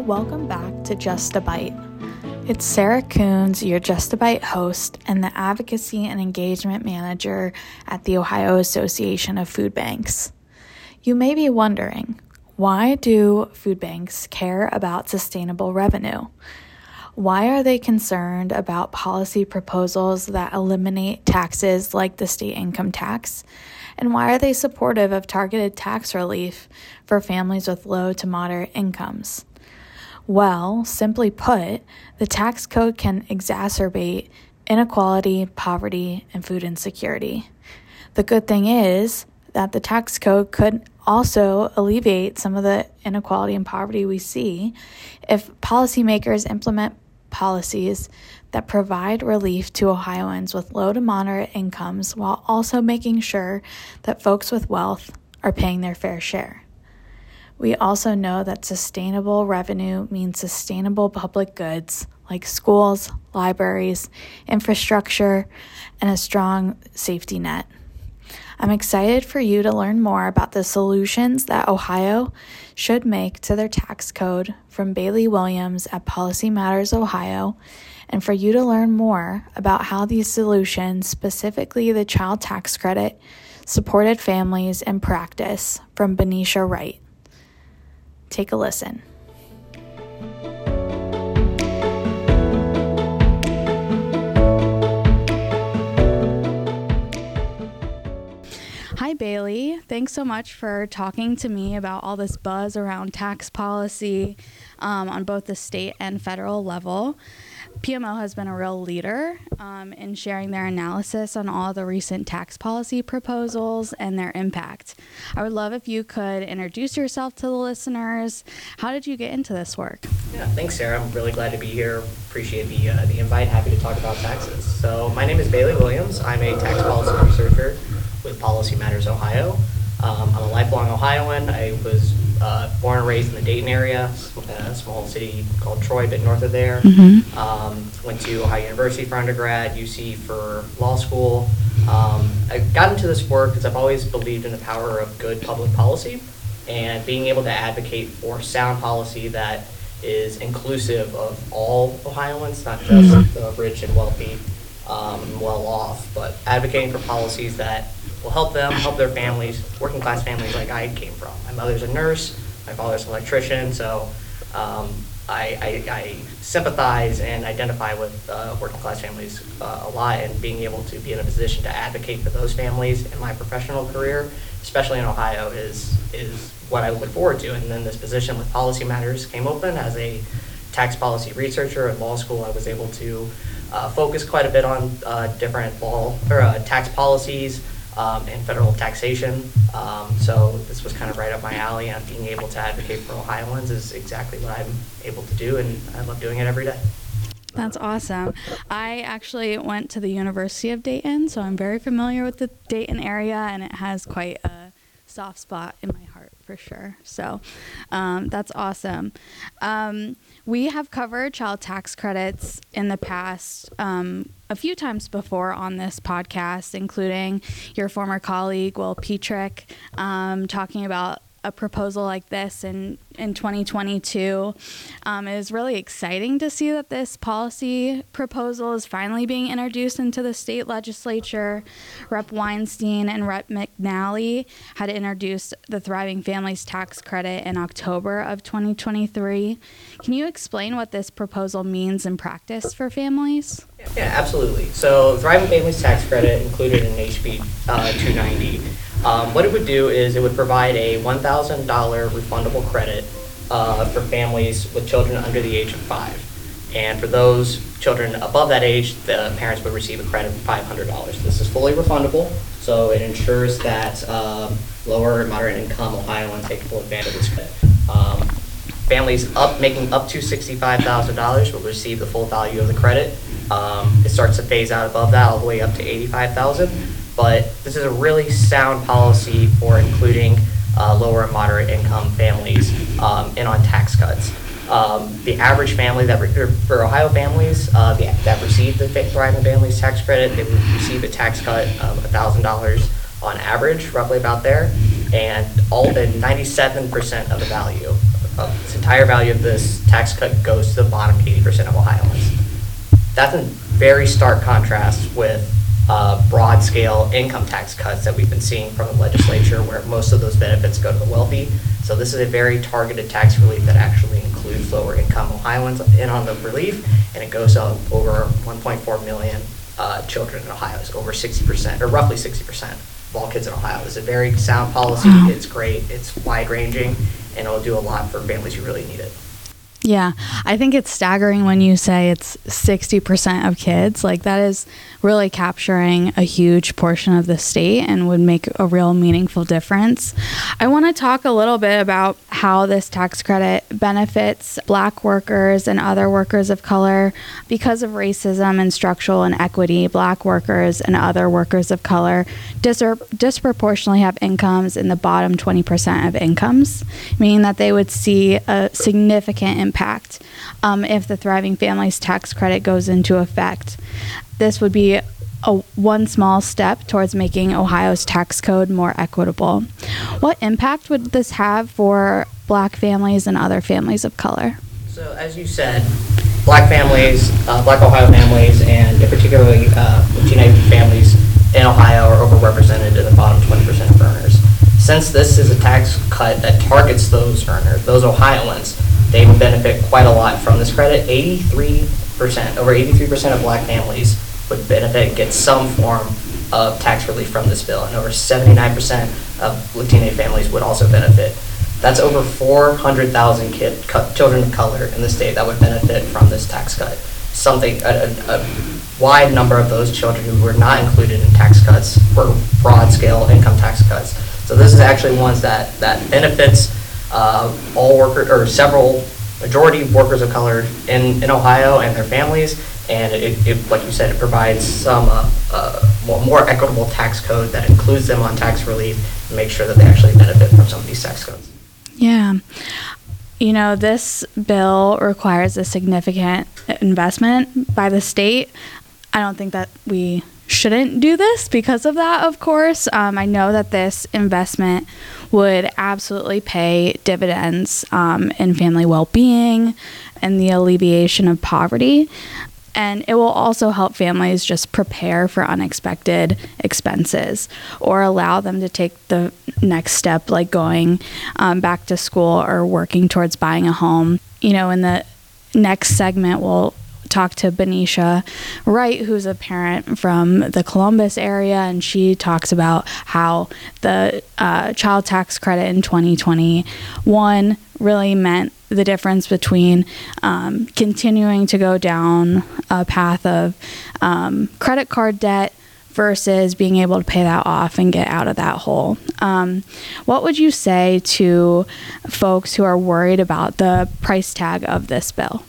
welcome back to Just a Bite. It's Sarah Coons, your Just a Bite host and the Advocacy and Engagement Manager at the Ohio Association of Food Banks. You may be wondering, why do food banks care about sustainable revenue? Why are they concerned about policy proposals that eliminate taxes like the state income tax? And why are they supportive of targeted tax relief for families with low to moderate incomes? Well, simply put, the tax code can exacerbate inequality, poverty, and food insecurity. The good thing is that the tax code could also alleviate some of the inequality and poverty we see if policymakers implement policies that provide relief to Ohioans with low to moderate incomes while also making sure that folks with wealth are paying their fair share. We also know that sustainable revenue means sustainable public goods like schools, libraries, infrastructure, and a strong safety net. I'm excited for you to learn more about the solutions that Ohio should make to their tax code from Bailey Williams at Policy Matters Ohio, and for you to learn more about how these solutions, specifically the child tax credit, supported families in practice from Benicia Wright. Take a listen. Hi, Bailey. Thanks so much for talking to me about all this buzz around tax policy on both the state and federal level. PMO has been a real leader in sharing their analysis on all the recent tax policy proposals and their impact. I would love if you could introduce yourself to the listeners. How did you get into this work? Yeah, thanks, Sarah. I'm really glad to be here. Appreciate the invite. Happy to talk about taxes. So my name is Bailey Williams. I'm a tax policy researcher with Policy Matters Ohio. I'm a lifelong Ohioan. I was born and raised in the Dayton area, a small city called Troy, a bit north of there. Went to Ohio University for undergrad, UC for law school. I got into this work because I've always believed in the power of good public policy and being able to advocate for sound policy that is inclusive of all Ohioans, not just the rich and wealthy, well off, but advocating for policies that will help them, help their families, working class families like I came from. My mother's a nurse, my father's an electrician, so I sympathize and identify with working class families a lot, and being able to be in a position to advocate for those families in my professional career, especially in Ohio, is what I look forward to. And then this position with Policy Matters came open. As a tax policy researcher at law school, I was able to focus quite a bit on different tax policies and federal taxation. So this was kind of right up my alley, and being able to advocate for Ohioans is exactly what I'm able to do, and I love doing it every day. That's awesome. I actually went to the University of Dayton, so I'm very familiar with the Dayton area, and it has quite a soft spot in my heart for sure. So that's awesome. We have covered child tax credits in the past a few times before on this podcast, including your former colleague, Will Petrick, talking about a proposal like this in 2022. It is really exciting to see that this policy proposal is finally being introduced into the state legislature. Rep. Weinstein and Rep. McNally had introduced the Thriving Families Tax Credit in October of 2023. Can you explain what this proposal means in practice for families? Yeah, absolutely. So Thriving Families Tax Credit included in HB 290. What it would do is it would provide a $1,000 refundable credit for families with children under the age of 5. And for those children above that age, the parents would receive a credit of $500. This is fully refundable, so it ensures that lower and moderate income Ohioans take full advantage of this credit. Families making up to $65,000 will receive the full value of the credit. It starts to phase out above that all the way up to $85,000. But this is a really sound policy for including lower and moderate income families in on tax cuts. The average family for Ohio families that receive the Thriving Families Tax Credit, they would receive a tax cut of $1,000 on average, roughly about there, and 97% of the value of the this entire value of this tax cut goes to the bottom 80% of Ohioans. That's in very stark contrast with broad-scale income tax cuts that we've been seeing from the legislature, where most of those benefits go to the wealthy. So this is a very targeted tax relief that actually includes lower-income Ohioans in on the relief, and it goes up over 1.4 million children in Ohio. It's over 60%, or roughly 60% of all kids in Ohio. It's a very sound policy. It's great. It's wide-ranging, and it'll do a lot for families who really need it. Yeah, I think it's staggering when you say it's 60% of kids. Like, that is really capturing a huge portion of the state and would make a real meaningful difference. I want to talk a little bit about how this tax credit benefits Black workers and other workers of color. Because of racism and structural inequity, Black workers and other workers of color disproportionately have incomes in the bottom 20% of incomes, meaning that they would see a significant impact if the Thriving Families tax credit goes into effect. This would be one small step towards making Ohio's tax code more equitable. What impact would this have for Black families and other families of color? So, as you said, Black families, Black Ohio families, and particularly Latino families in Ohio are overrepresented in the bottom 20% of earners. Since this is a tax cut that targets those earners, those Ohioans, they would benefit quite a lot from this credit. 83%, over 83% of Black families would benefit and get some form of tax relief from this bill, and over 79% of Latino families would also benefit. That's over 400,000 children of color in the state that would benefit from this tax cut. A wide number of those children who were not included in tax cuts were broad-scale income tax cuts. So this is actually ones that benefits all workers, or majority of workers of color in Ohio and their families, and it like you said, it provides some more equitable tax code that includes them on tax relief and make sure that they actually benefit from some of these tax codes. Yeah. You know, this bill requires a significant investment by the state. I don't think that we shouldn't do this because of that, of course. I know that this investment would absolutely pay dividends in family well-being and the alleviation of poverty. And it will also help families just prepare for unexpected expenses or allow them to take the next step, like going back to school or working towards buying a home. You know, in the next segment, we'll talk to Benicia Wright, who's a parent from the Columbus area, and she talks about how the child tax credit in 2021 really meant the difference between continuing to go down a path of credit card debt versus being able to pay that off and get out of that hole. What would you say to folks who are worried about the price tag of this bill?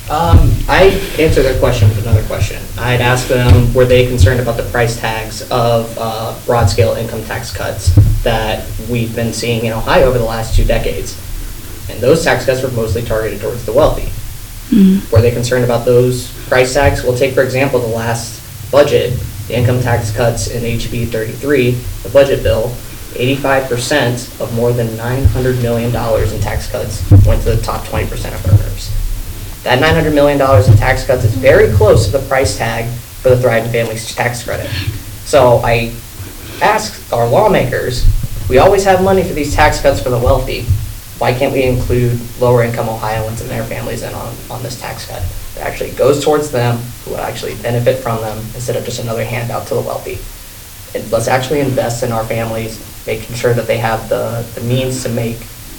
I answered their question with another question. I'd ask them, were they concerned about the price tags of broad-scale income tax cuts that we've been seeing in Ohio over the last 2 decades? And those tax cuts were mostly targeted towards the wealthy. Mm-hmm. Were they concerned about those price tags? Well, take, for example, the last budget, the income tax cuts in HB 33, the budget bill. 85% of more than $900 million in tax cuts went to the top 20% of earners. That $900 million in tax cuts is very close to the price tag for the Thriving Families tax credit. So I ask our lawmakers, we always have money for these tax cuts for the wealthy. Why can't we include lower income Ohioans and their families in on this tax cut? It actually goes towards them, who will actually benefit from them, instead of just another handout to the wealthy. And let's actually invest in our families, making sure that they have the means to make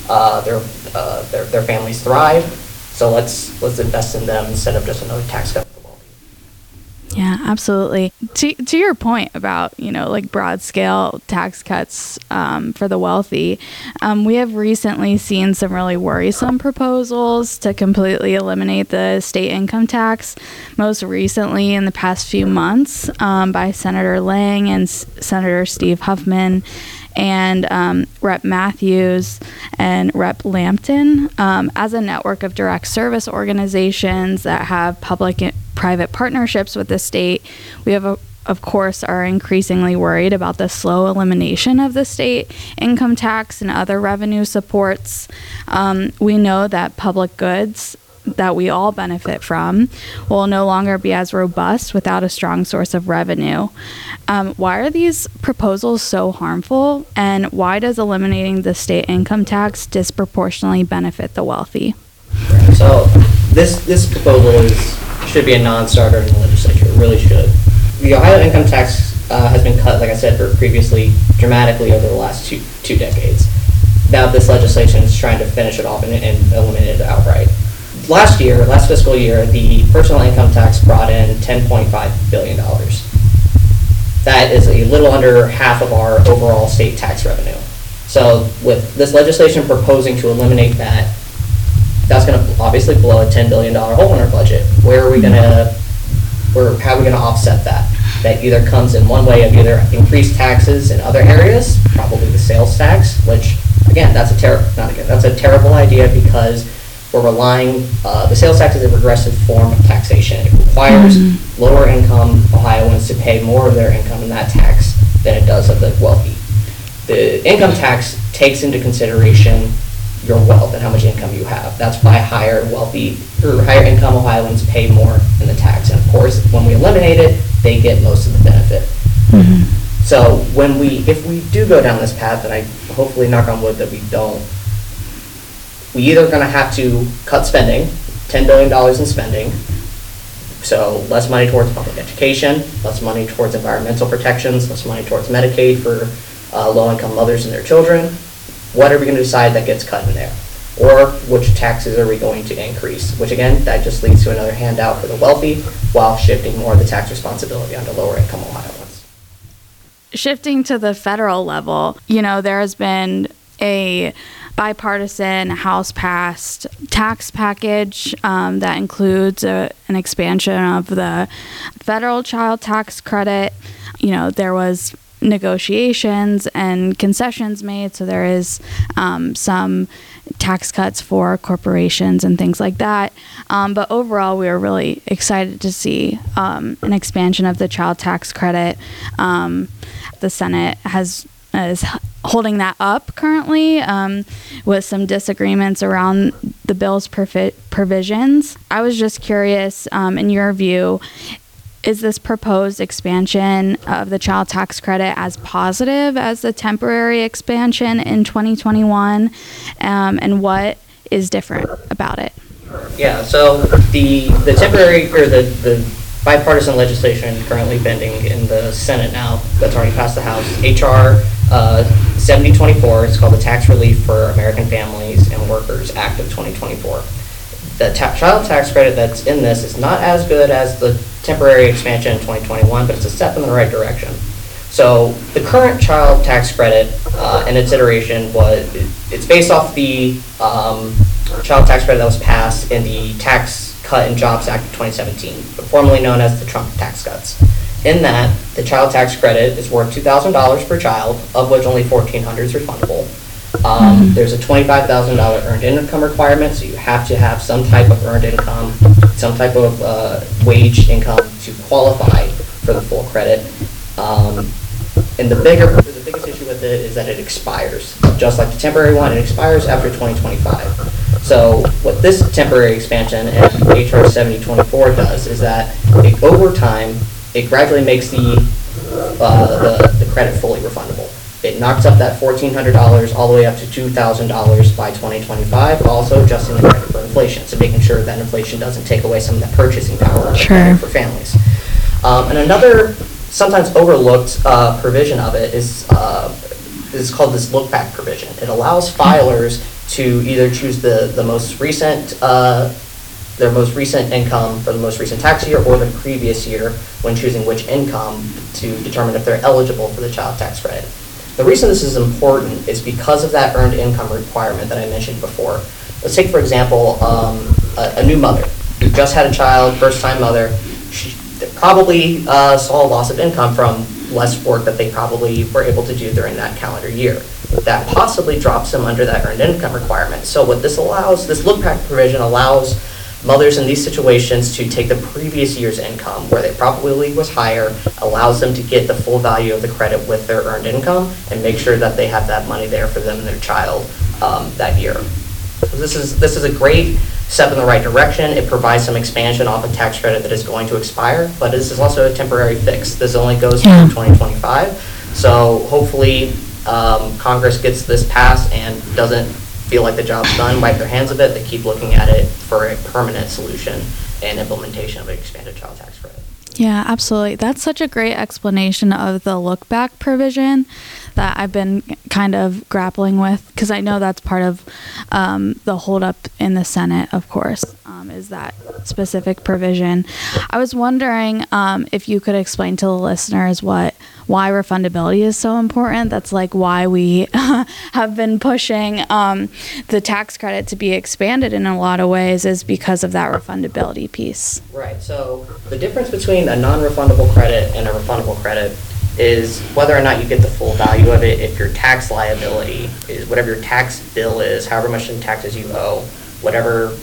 their families thrive. So let's invest in them instead of just another tax cut for the wealthy. Yeah, absolutely. To your point about, like broad scale tax cuts for the wealthy, we have recently seen some really worrisome proposals to completely eliminate the state income tax. Most recently in the past few months by Senator Lang and Senator Steve Huffman and Rep. Matthews and Rep. Lampton. As a network of direct service organizations that have public and private partnerships with the state, we have of course, are increasingly worried about the slow elimination of the state income tax and other revenue supports. We know that public goods that we all benefit from will no longer be as robust without a strong source of revenue. Why are these proposals so harmful, and why does eliminating the state income tax disproportionately benefit the wealthy? So this proposal should be a non-starter in the legislature. It really should. The Ohio income tax has been cut, like I said, previously dramatically over the last two decades. Now this legislation is trying to finish it off and eliminate it outright. Last fiscal year, the personal income tax brought in $10.5 billion. That is a little under half of our overall state tax revenue. So with this legislation proposing to eliminate that, that's going to obviously blow a $10 billion hole in our budget. How are we going to offset that? That either comes in one way of either increased taxes in other areas, probably the sales tax, which again, that's a terrible idea because we're relying, the sales tax is a regressive form of taxation. It requires lower income Ohioans to pay more of their income in that tax than it does of the wealthy. The income tax takes into consideration your wealth and how much income you have. That's why higher income Ohioans pay more in the tax. And of course, when we eliminate it, they get most of the benefit. So if we do go down this path, and I hopefully knock on wood that we don't, we either going to have to cut spending, $10 billion in spending, so less money towards public education, less money towards environmental protections, less money towards Medicaid for low-income mothers and their children. What are we going to decide that gets cut in there? Or which taxes are we going to increase? Which again, that just leads to another handout for the wealthy while shifting more of the tax responsibility onto lower-income Ohioans. Shifting to the federal level, there has been a bipartisan House-passed tax package that includes an expansion of the federal child tax credit. There was negotiations and concessions made, so there is some tax cuts for corporations and things like that. But overall, we are really excited to see an expansion of the child tax credit. The Senate is holding that up currently with some disagreements around the bill's provisions. I was just curious, in your view, is this proposed expansion of the child tax credit as positive as the temporary expansion in 2021? And what is different about it? Yeah, so the temporary or the bipartisan legislation currently pending in the Senate now that's already passed the House, H.R. 7024, it's called the Tax Relief for American Families and Workers Act of 2024. The child tax credit that's in this is not as good as the temporary expansion in 2021, but it's a step in the right direction. So the current child tax credit and its iteration it's based off the child tax credit that was passed in the Tax Cut and Jobs Act of 2017, formerly known as the Trump tax cuts. In that, the child tax credit is worth $2,000 per child, of which only $1,400 is refundable. There's a $25,000 earned income requirement, so you have to have some type of earned income, some type of wage income to qualify for the full credit. And the biggest issue with it is that it expires. Just like the temporary one, it expires after 2025. So what this temporary expansion and HR 7024 does is that over time, it gradually makes the credit fully refundable. It knocks up that $1,400 all the way up to $2,000 by 2025, also adjusting the credit for inflation, so making sure that inflation doesn't take away some of that purchasing power for families. And another sometimes overlooked provision of it is called this look-back provision. It allows filers to either choose the most recent their most recent income for the most recent tax year or the previous year when choosing which income to determine if they're eligible for the child tax credit. The reason this is important is because of that earned income requirement that I mentioned before. Let's take, for example, a new mother who just had a child, first-time mother. She probably saw a loss of income from less work that they probably were able to do during that calendar year. That possibly drops them under that earned income requirement. So what this allows, this look-back provision allows mothers in these situations to take the previous year's income, where they probably was higher, allows them to get the full value of the credit with their earned income and make sure that they have that money there for them and their child that year. So this is a great step in the right direction. It provides some expansion off a tax credit that is going to expire, but this is also a temporary fix. This only goes through 2025. So hopefully Congress gets this passed and doesn't feel like the job's done, wipe their hands of it. They keep looking at it for a permanent solution and implementation of an expanded child tax credit. Yeah, absolutely. That's such a great explanation of the look back provision that I've been kind of grappling with, because I know that's part of the holdup in the Senate, of course, is that specific provision. I was wondering if you could explain to the listeners why refundability is so important. That's like why we have been pushing the tax credit to be expanded in a lot of ways, is because of that refundability piece. Right. So the difference between a non-refundable credit and a refundable credit is whether or not you get the full value of it. If your tax liability is whatever your tax bill is, however much in taxes you owe, whatever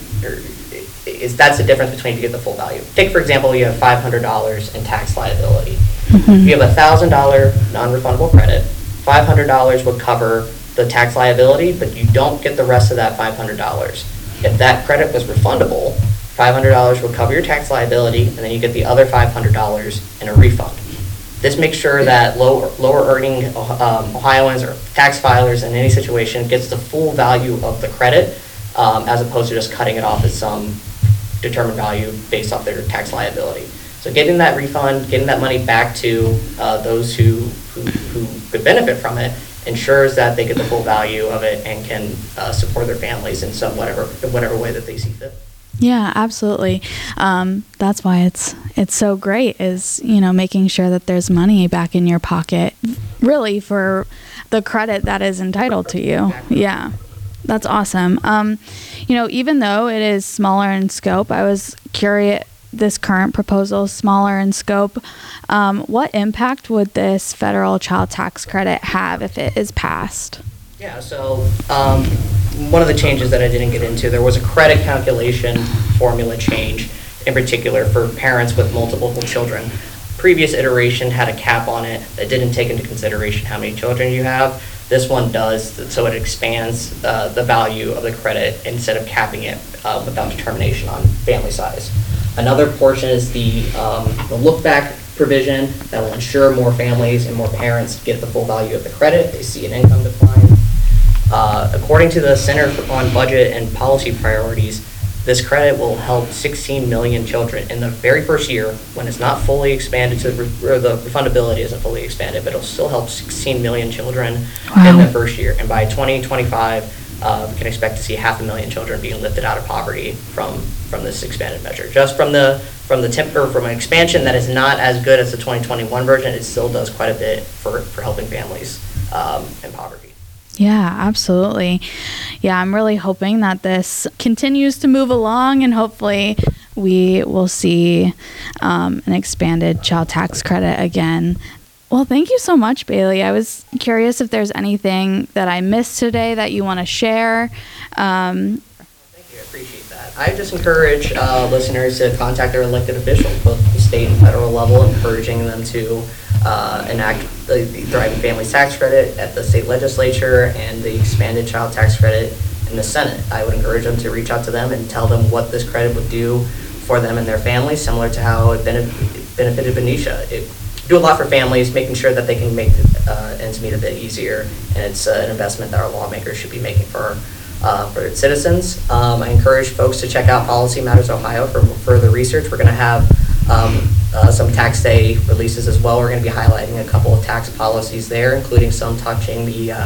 is, that's the difference between if you get the full value. Take, for example, you have $500 in tax liability. If you have a $1,000 non-refundable credit, $500 would cover the tax liability, but you don't get the rest of that $500. If that credit was refundable, $500 would cover your tax liability, and then you get the other $500 in a refund. This makes sure that lower earning Ohioans or tax filers in any situation gets the full value of the credit, as opposed to just cutting it off at some determined value based off their tax liability. So getting that refund, getting that money back to those who could benefit from it, ensures that they get the full value of it and can support their families in whatever way that they see fit. Yeah, absolutely. That's why it's so great, is, making sure that there's money back in your pocket, really, for the credit that is entitled to you. Exactly. Yeah, that's awesome. Even though it is smaller in scope, I was curious, this current proposal is smaller in scope. What impact would this federal child tax credit have if it is passed? Yeah, so one of the changes that I didn't get into, there was a credit calculation formula change, in particular for parents with multiple children. Previous iteration had a cap on it that didn't take into consideration how many children you have. This one does, so it expands the value of the credit instead of capping it without determination on family size. Another portion is the look-back provision that will ensure more families and more parents get the full value of the credit. They see an income decline. According to the Center on Budget and Policy Priorities, this credit will help 16 million children in the very first year, when it's not fully expanded or the refundability isn't fully expanded, but it'll still help 16 million children in the first year. And by 2025, we can expect to see 500,000 children being lifted out of poverty from this expanded measure. Just from an expansion that is not as good as the 2021 version, it still does quite a bit for helping families in poverty. Yeah, absolutely. Yeah, I'm really hoping that this continues to move along, and hopefully we will see an expanded child tax credit again. Well, thank you so much, Bailey. I was curious if there's anything that I missed today that you want to share. Thank you. I appreciate that. I just encourage listeners to contact their elected officials, both at the state and federal level, encouraging them to enact the Thriving Families Tax Credit at the state legislature and the expanded child tax credit in the Senate. I would encourage them to reach out to them and tell them what this credit would do for them and their families, similar to how it benefited Benicia. It do a lot for families, making sure that they can make ends meet a bit easier, and it's an investment that our lawmakers should be making for its citizens. I encourage folks to check out Policy Matters Ohio for further research. We're going to have some tax day releases as well. We're going to be highlighting a couple of tax policies there, including some touching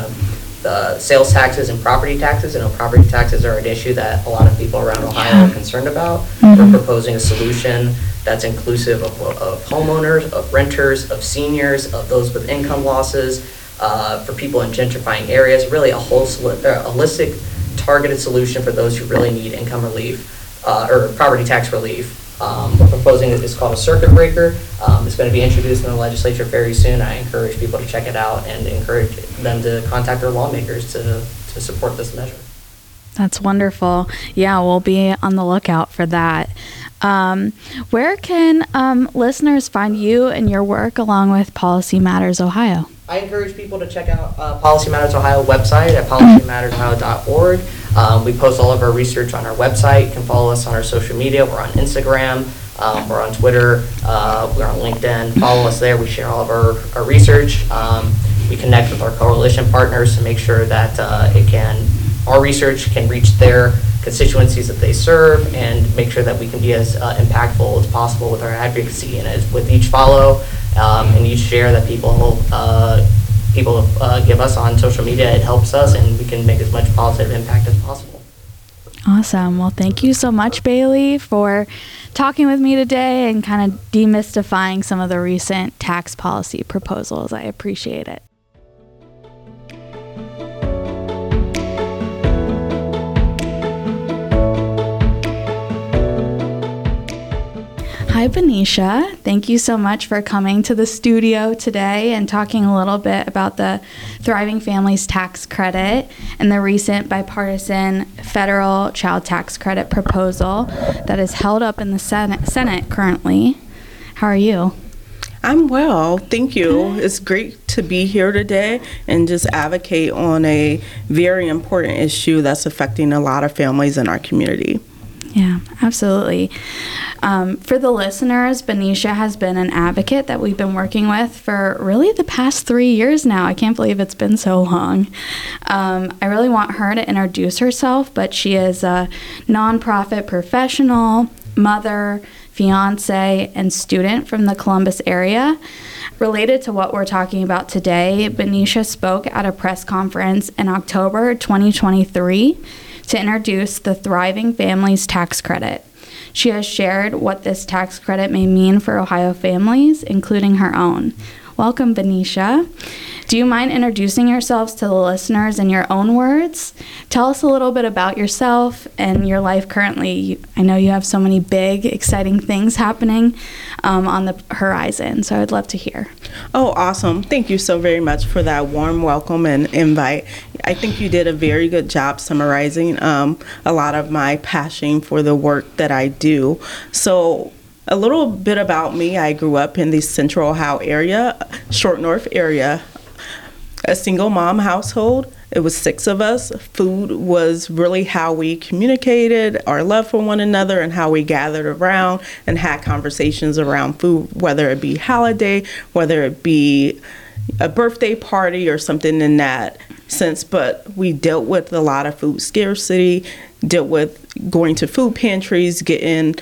the sales taxes and property taxes. I know property taxes are an issue that a lot of people around Ohio are concerned about. Mm-hmm. We're proposing a solution that's inclusive of homeowners, of renters, of seniors, of those with income losses, for people in gentrifying areas, really a holistic, targeted solution for those who really need income relief or property tax relief. We're proposing it's called a circuit breaker. It's going to be introduced in the legislature very soon. I encourage people to check it out and encourage them to contact their lawmakers to support this measure. That's wonderful. Yeah, we'll be on the lookout for that. Where can listeners find you and your work along with Policy Matters Ohio? I encourage people to check out Policy Matters Ohio website at policymattersohio.org. We post all of our research on our website. You can follow us on our social media. We're on Instagram. We're on Twitter. We're on LinkedIn. Follow us there. We share all of our research. We connect with our coalition partners to make sure that our research can reach their constituencies that they serve, and make sure that we can be as impactful as possible with our advocacy. And as with each follow and each share that people give us on social media, it helps us, and we can make as much positive impact as possible. Awesome. Well, thank you so much, Bailey, for talking with me today and kind of demystifying some of the recent tax policy proposals. I appreciate it. Hi, Benicia. Thank you so much for coming to the studio today and talking a little bit about the Thriving Families Tax Credit and the recent bipartisan federal child tax credit proposal that is held up in the Senate currently. How are you? I'm well, thank you. It's great to be here today and just advocate on a very important issue that's affecting a lot of families in our community. Yeah, absolutely. For the listeners, Benicia has been an advocate that we've been working with for really the past 3 years now. I can't believe it's been so long. I really want her to introduce herself, but she is a nonprofit professional, mother, fiance, and student from the Columbus area. Related to what we're talking about today, Benicia spoke at a press conference in October 2023 to introduce the Thriving Families Tax Credit. She has shared what this tax credit may mean for Ohio families, including her own. Welcome, Benicia. Do you mind introducing yourselves to the listeners in your own words? Tell us a little bit about yourself and your life currently. I know you have so many big, exciting things happening on the horizon, so I'd love to hear. Oh, awesome. Thank you so very much for that warm welcome and invite. I think you did a very good job summarizing a lot of my passion for the work that I do. So a little bit about me. I grew up in the Central Ohio area, Short North area, a single mom household. It was 6 of us. Food was really how we communicated our love for one another and how we gathered around and had conversations around food, whether it be holiday, whether it be a birthday party or something in that sense. But we dealt with a lot of food scarcity, dealt with going to food pantries, getting,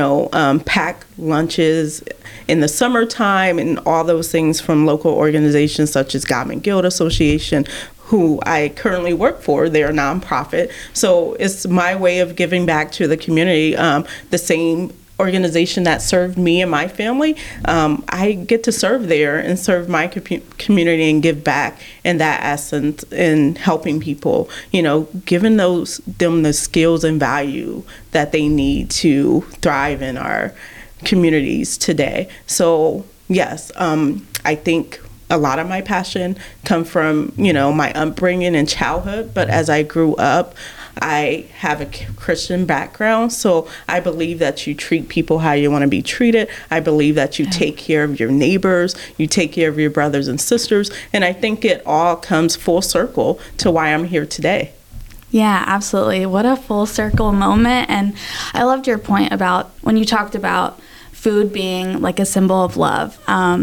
packed lunches in the summertime and all those things from local organizations such as Godman Guild Association, who I currently work for. They're a nonprofit. So it's my way of giving back to the community, the same organization that served me and my family. I get to serve there and serve my community and give back in that essence in helping people, giving them the skills and value that they need to thrive in our communities today. So yes, I think a lot of my passion come from, my upbringing and childhood, but as I grew up, I have a Christian background, so I believe that you treat people how you want to be treated. I believe that you take care of your neighbors, you take care of your brothers and sisters, and I think it all comes full circle to why I'm here today. Yeah, absolutely. What a full circle moment. And I loved your point about when you talked about food being like a symbol of love.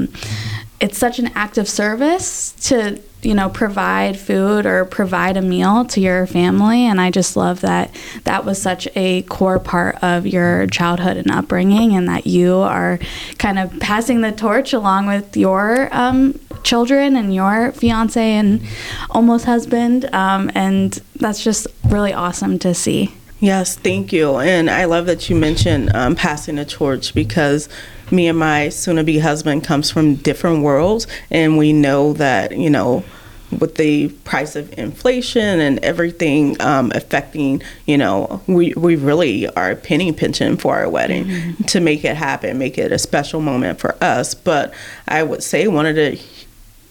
It's such an act of service to provide food or provide a meal to your family. And I just love that that was such a core part of your childhood and upbringing, and that you are kind of passing the torch along with your children and your fiance and almost husband. And that's just really awesome to see. Yes, thank you. And I love that you mentioned passing the torch, because me and my soon-to-be husband comes from different worlds, and we know that, with the price of inflation and everything affecting, we really are penny pinching for our wedding to make it happen, make it a special moment for us. But I would say one of the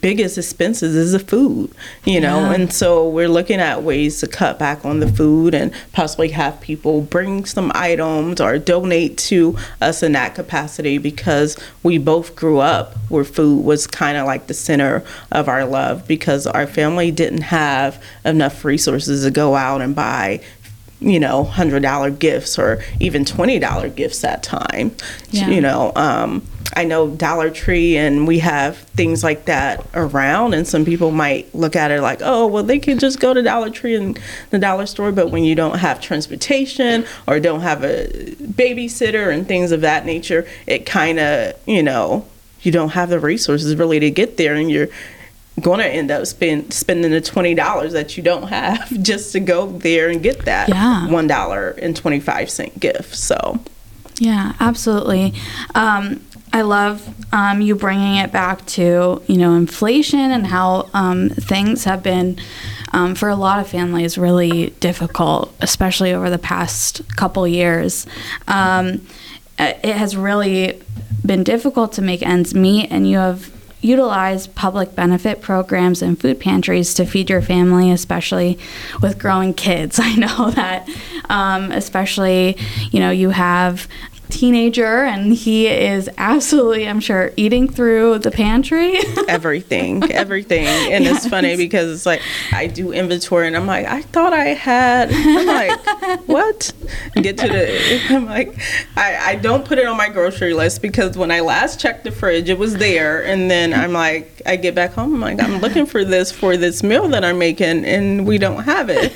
biggest expenses is the food, you know, Yeah. and so we're looking at ways to cut back on the food and possibly have people bring some items or donate to us in that capacity, because we both grew up where food was kind of like the center of our love, because our family didn't have enough resources to go out and buy, you know, $100 gifts or even $20 gifts at time. Yeah. You know, I know Dollar Tree and we have things like that around, and some people might look at it like, oh, well, they can just go to Dollar Tree and the dollar store. But when you don't have transportation or don't have a babysitter and things of that nature, it kind of, you know, you don't have the resources really to get there, and you're going to end up spending the $20 that you don't have just to go there and get that Yeah. $1.25 gift. So Yeah, absolutely. I love you bringing it back to, you know, inflation and how things have been, for a lot of families, really difficult, especially over the past couple years. It has really been difficult to make ends meet, and you have utilized public benefit programs and food pantries to feed your family, especially with growing kids. I know that, especially, you know, you have teenager and he is absolutely, I'm sure, eating through the pantry. everything. And Yes. it's funny because it's like I do inventory and I'm like, I thought I had, I'm like, what? Get to the, I'm like, I don't put it on my grocery list, because when I last checked the fridge, it was there. And then I'm like, I get back home, I'm like, I'm looking for this meal that I'm making and we don't have it.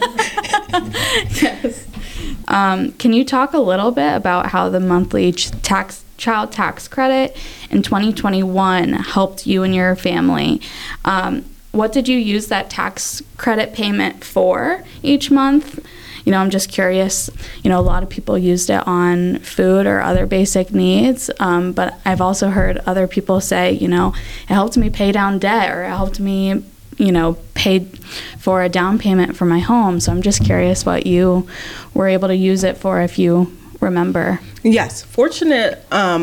Yes. Can you talk a little bit about how the monthly child tax credit in 2021 helped you and your family? What did you use that tax credit payment for each month? You know, I'm just curious. You know, a lot of people used it on food or other basic needs, but I've also heard other people say, you know, it helped me pay down debt, or it helped me, you know, paid for a down payment for my home. So I'm just curious what you were able to use it for, if you remember. Yes, fortunate.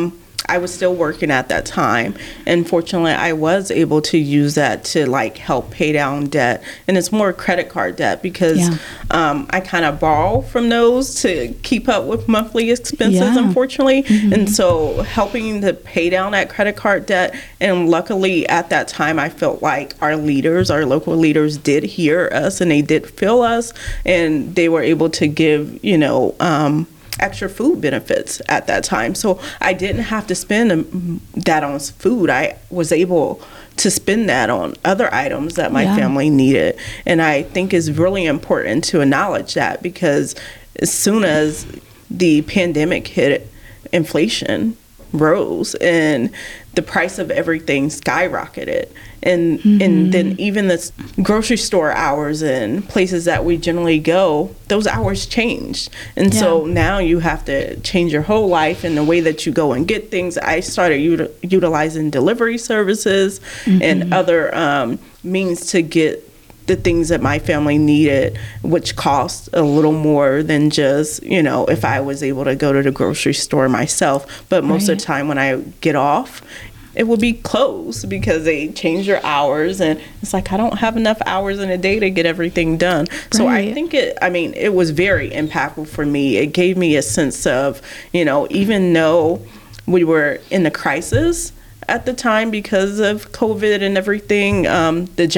I was still working at that time, and fortunately I was able to use that to like help pay down debt, and it's more credit card debt, because Yeah. I kind of borrow from those to keep up with monthly expenses, Yeah. unfortunately. And so helping to pay down that credit card debt, and luckily at that time I felt like our local leaders did hear us, and they did feel us, and they were able to give, you know, extra food benefits at that time. So I didn't have to spend that on food. I was able to spend that on other items that my Yeah. family needed. And I think it's really important to acknowledge that, because as soon as the pandemic hit, inflation rose and the price of everything skyrocketed. And then even the grocery store hours and places that we generally go, those hours changed. And so Yeah. now you have to change your whole life and the way that you go and get things. I started utilizing delivery services and other means to get the things that my family needed, which cost a little more than just, you know, if I was able to go to the grocery store myself. But most of Right. the time when I get off, it will be closed because they change your hours, and it's like I don't have enough hours in a day to get everything done. So I Right. think it was very impactful for me. It gave me a sense of, you know, even though we were in the crisis at the time because of COVID and everything, the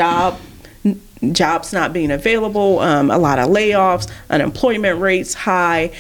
jobs not being available, a lot of layoffs, unemployment rates high.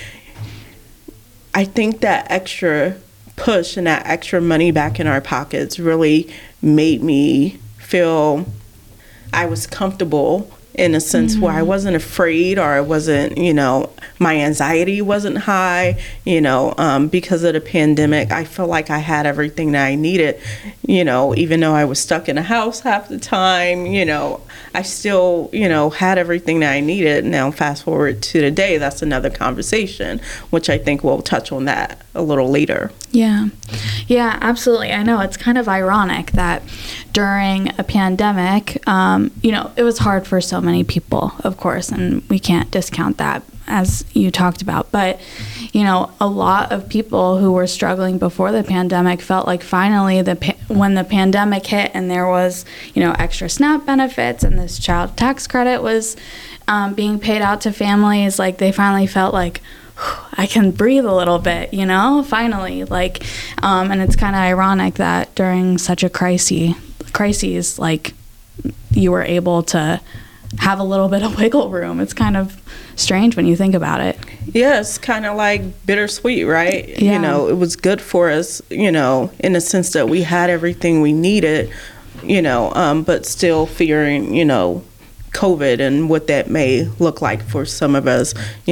I think that extra push and that extra money back in our pockets really made me feel I was comfortable in a sense where I wasn't afraid, or I wasn't, you know, my anxiety wasn't high, you know, because of the pandemic. I felt like I had everything that I needed, you know, even though I was stuck in the house half the time, you know, I still, you know, had everything that I needed. Now, fast forward to today, that's another conversation, which I think we'll touch on that a little later. Yeah. Yeah, absolutely. I know it's kind of ironic that during a pandemic, you know, it was hard for so many people, of course, and we can't discount that, as you talked about. But, you know, a lot of people who were struggling before the pandemic felt like finally when the pandemic hit and there was, extra SNAP benefits and this child tax credit was being paid out to families, like they finally felt like, I can breathe a little bit, finally, like, and it's kind of ironic that during such a crises, like, you were able to have a little bit of wiggle room. It's kind of strange when you think about it. Yeah, it's kind of like bittersweet, right? Yeah. It was good for us, in the sense that we had everything we needed, but still fearing, COVID and what that may look like for some of us,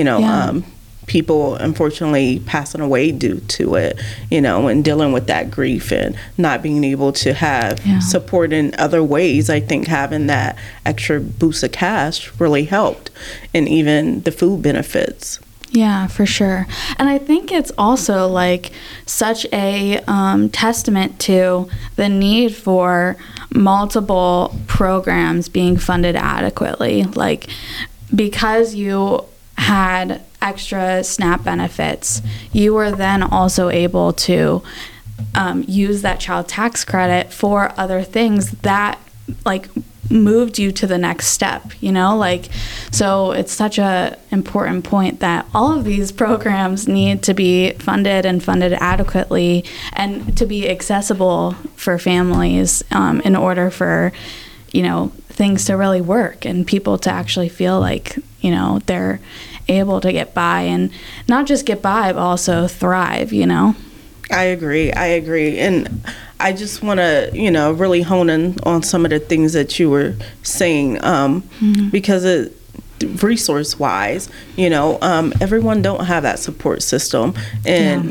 people unfortunately passing away due to it, and dealing with that grief and not being able to have support in other ways. I think having that extra boost of cash really helped, and even the food benefits. Yeah, for sure. And I think it's also like such a testament to the need for multiple programs being funded adequately. Like, because you had extra SNAP benefits, you were then also able to use that child tax credit for other things that like moved you to the next step, so it's such a important point that all of these programs need to be funded and funded adequately and to be accessible for families in order for things to really work and people to actually feel like they're able to get by, and not just get by but also thrive. I agree. And I just want to, really hone in on some of the things that you were saying, because resource-wise, everyone don't have that support system. And,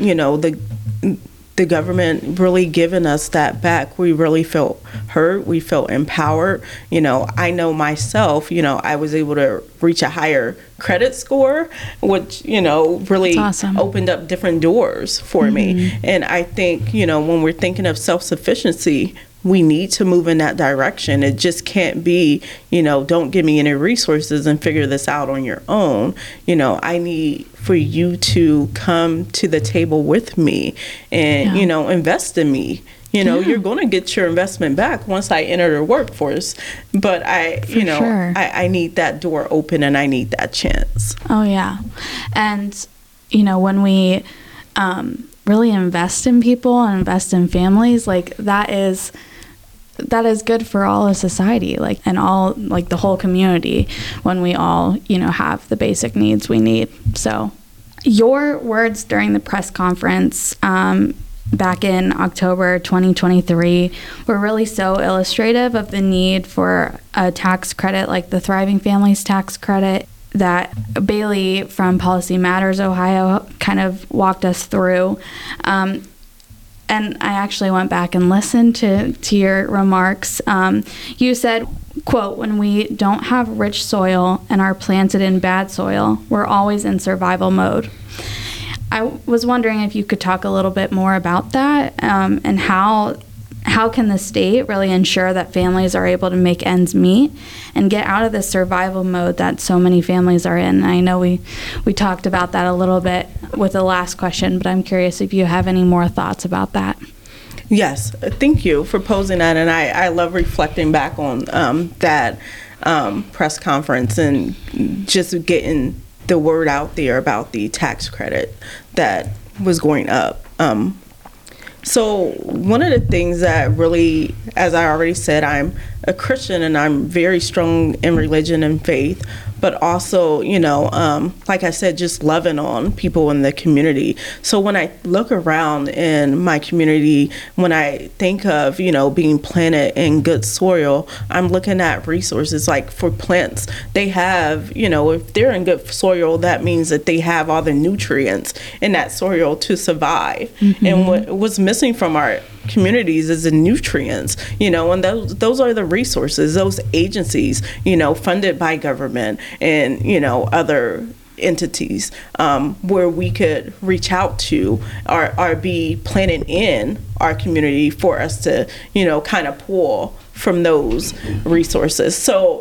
the government really giving us that back. We really felt heard. We felt empowered. I know myself, I was able to reach a higher credit score, which, really awesome. Opened up different doors for me. And I think, when we're thinking of self-sufficiency, we need to move in that direction. It just can't be, don't give me any resources and figure this out on your own. I need for you to come to the table with me and, invest in me. You're going to get your investment back once I enter the workforce. But I need that door open and I need that chance. Oh, yeah. And, when we really invest in people and invest in families, like that is good for all of society, like, and all, like, the whole community, when we all, have the basic needs we need. So your words during the press conference back in October 2023 were really so illustrative of the need for a tax credit like the Thriving Families Tax Credit that Bailey from Policy Matters Ohio kind of walked us through. And I actually went back and listened to your remarks. You said, quote, "When we don't have rich soil and are planted in bad soil, we're always in survival mode." I was wondering if you could talk a little bit more about that, and how can the state really ensure that families are able to make ends meet and get out of this survival mode that so many families are in. I know we talked about that a little bit with the last question, but I'm curious if you have any more thoughts about that. Yes, thank you for posing that, and I love reflecting back on that press conference and just getting the word out there about the tax credit that was going up. So one of the things that really, as I already said, I'm a Christian and I'm very strong in religion and faith, but also, like I said, just loving on people in the community. So when I look around in my community, when I think of, being planted in good soil, I'm looking at resources like for plants. They have, if they're in good soil, that means that they have all the nutrients in that soil to survive. And what's missing from our communities is the nutrients, and those are the resources, those agencies, funded by government and, other entities, where we could reach out to or be planted in our community for us to, kind of pull from those resources. So,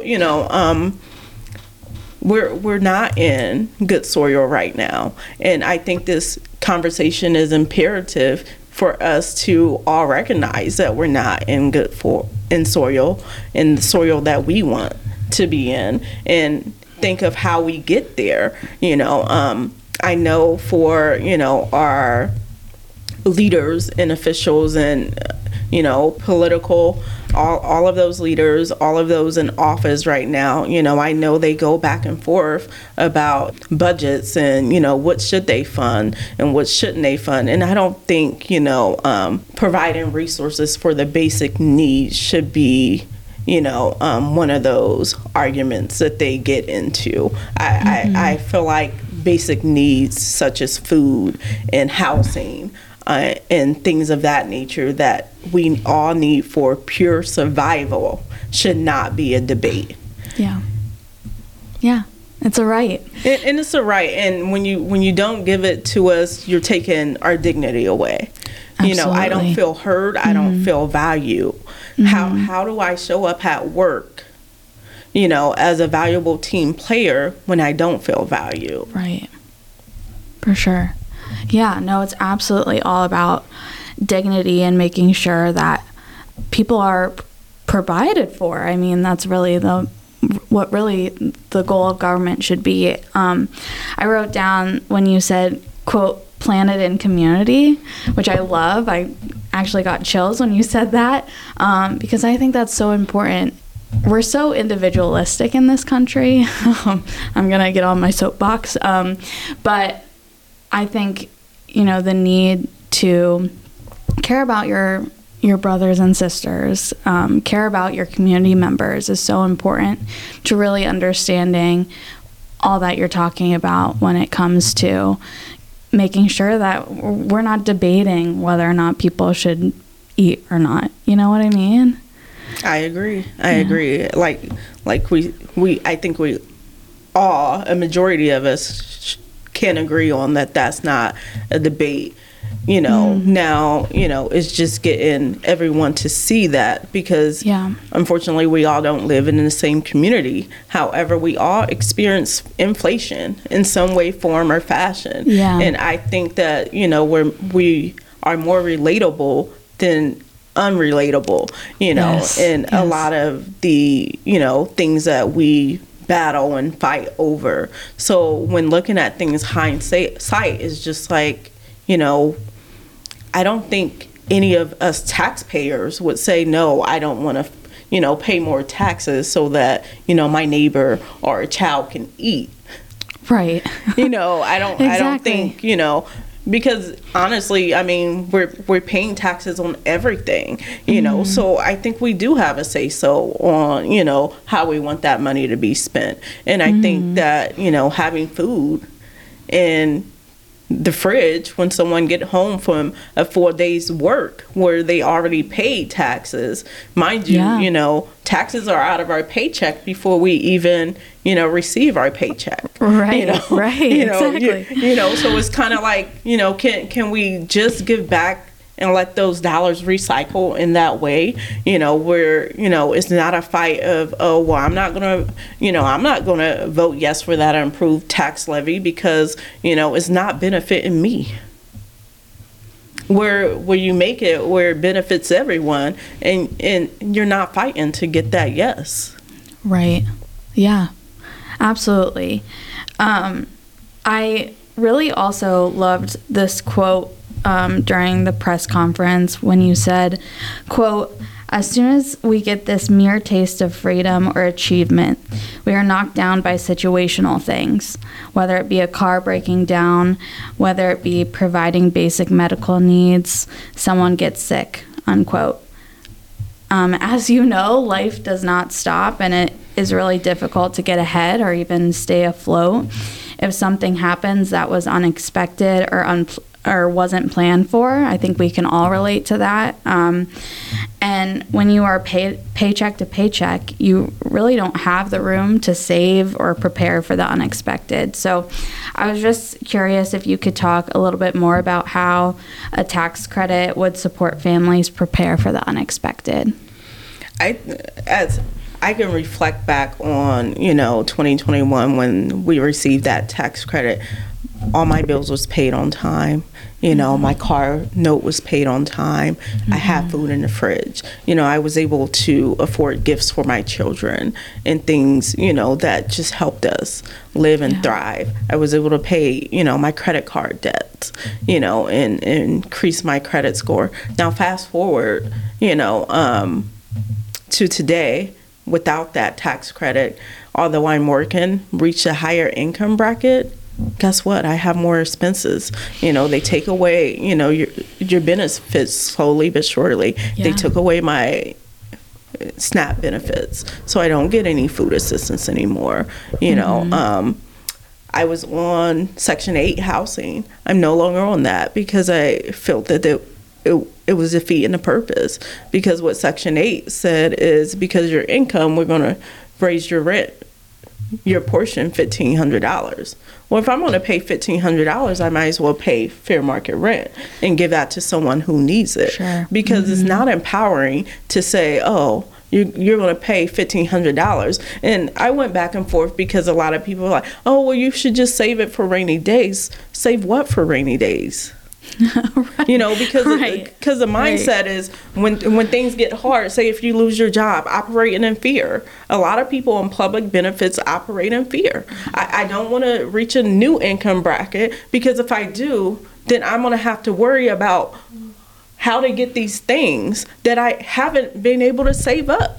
we're not in good soil right now. And I think this conversation is imperative for us to all recognize that we're not in the soil that we want to be in, and think of how we get there. I know for our leaders and officials and political, all of those leaders, all of those in office right now, I know they go back and forth about budgets and what should they fund and what shouldn't they fund. And I don't think providing resources for the basic needs should be one of those arguments that they get into. I feel like basic needs such as food and housing and things of that nature that we all need for pure survival should not be a debate. Yeah, it's a right. And it's a right. And when you don't give it to us, you're taking our dignity away. Absolutely. I don't feel heard. I don't feel valued. How do I show up at work, as a valuable team player when I don't feel valued? Right. For sure. Yeah, no, it's absolutely all about dignity and making sure that people are provided for. I mean, that's really what the goal of government should be. I wrote down when you said, quote, planet and community, which I love. I actually got chills when you said that, because I think that's so important. We're so individualistic in this country. I'm going to get on my soapbox. But I think, the need to care about your brothers and sisters, care about your community members is so important to really understanding all that you're talking about when it comes to making sure that we're not debating whether or not people should eat or not. You know what I mean? I agree. I agree. Like I think we all, a majority of us can agree on that. That's not a debate. Now, it's just getting everyone to see that, because unfortunately we all don't live in the same community. However, we all experience inflation in some way, form, or fashion. And I think that, we are more relatable than unrelatable, and a lot of the, things that we battle and fight over. So when looking at things, hindsight is just like, I don't think any of us taxpayers would say, no, I don't want to, pay more taxes so that, my neighbor or a child can eat. Right. I don't think, because honestly, I mean, we're paying taxes on everything, so I think we do have a say so on, how we want that money to be spent. And I think that, having food in the fridge when someone get home from a 4 day's work where they already paid taxes, mind you, taxes are out of our paycheck before we even, receive our paycheck. Right. Exactly. So it's kind of like, can we just give back and let those dollars recycle in that way, where, it's not a fight of, oh, well, I'm not going to vote yes for that improved tax levy because, it's not benefiting me. Where you make it where it benefits everyone, and you're not fighting to get that yes. Right. Yeah, absolutely. I really also loved this quote during the press conference when you said, quote, "As soon as we get this mere taste of freedom or achievement, we are knocked down by situational things, whether it be a car breaking down, whether it be providing basic medical needs, someone gets sick," unquote. As you know, life does not stop, and it is really difficult to get ahead or even stay afloat. If something happens that was unexpected or wasn't planned for, I think we can all relate to that. And when you are paycheck to paycheck, you really don't have the room to save or prepare for the unexpected. So I was just curious if you could talk a little bit more about how a tax credit would support families prepare for the unexpected. As I can reflect back on, 2021 when we received that tax credit. all my bills was paid on time. My car note was paid on time. I had food in the fridge. I was able to afford gifts for my children and things, that just helped us live and thrive. I was able to pay, my credit card debts, and increase my credit score. Now, fast forward, to today, without that tax credit, although I'm working, reach a higher income bracket, guess what? I have more expenses. They take away, your benefits slowly but surely. Yeah. They took away my SNAP benefits, so I don't get any food assistance anymore. I was on Section 8 housing. I'm no longer on that because I felt that it was defeating the purpose. Because what Section 8 said is, because your income, we're going to raise your rent, your portion, $1,500. Well, if I'm going to pay $1,500, I might as well pay fair market rent and give that to someone who needs it. Sure. Because it's not empowering to say, oh, you're going to pay $1,500. And I went back and forth because a lot of people are like, oh, well, you should just save it for rainy days. Save what for rainy days? Right. Because the mindset is when things get hard, say if you lose your job, operating in fear. A lot of people on public benefits operate in fear. I don't want to reach a new income bracket, because if I do, then I'm going to have to worry about how to get these things that I haven't been able to save up.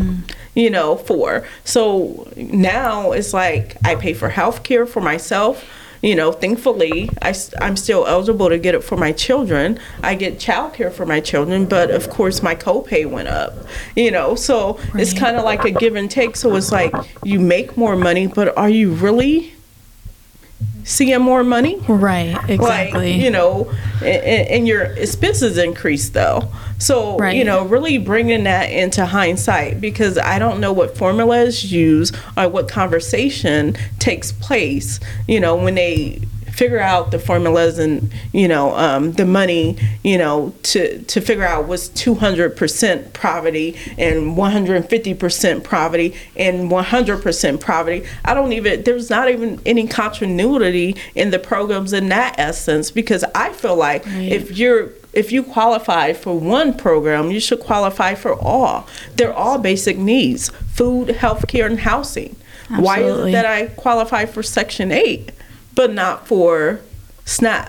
For. So now it's like I pay for health care for myself. Thankfully, I'm still eligible to get it for my children. I get childcare for my children, but of course my copay went up, so right. It's kind of like a give and take. So it's like you make more money, but are you really seeing more money? Right, exactly. And your expenses increase though. So, right. Really bringing that into hindsight, because I don't know what formula is used or what conversation takes place, when they figure out the formulas and, the money, to figure out what's 200% poverty and 150% poverty and 100% poverty. There's not even any continuity in the programs in that essence, because I feel like right. If you qualify for one program, you should qualify for all. They're all basic needs: food, healthcare, and housing. Absolutely. Why is it that I qualify for Section 8, but not for SNAP?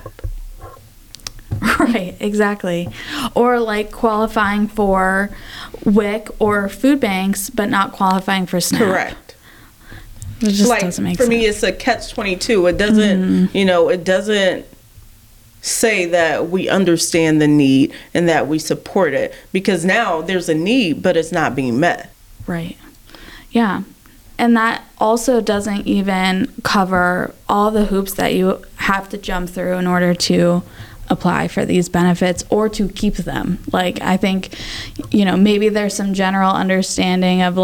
Right, exactly. Or like qualifying for WIC or food banks, but not qualifying for SNAP. Correct. It just doesn't make sense. For me, it's a catch-22. It doesn't, it doesn't say that we understand the need and that we support it, because now there's a need, but it's not being met. Right. Yeah. And that also doesn't even cover all the hoops that you have to jump through in order to apply for these benefits or to keep them. Like, I think, maybe there's some general understanding of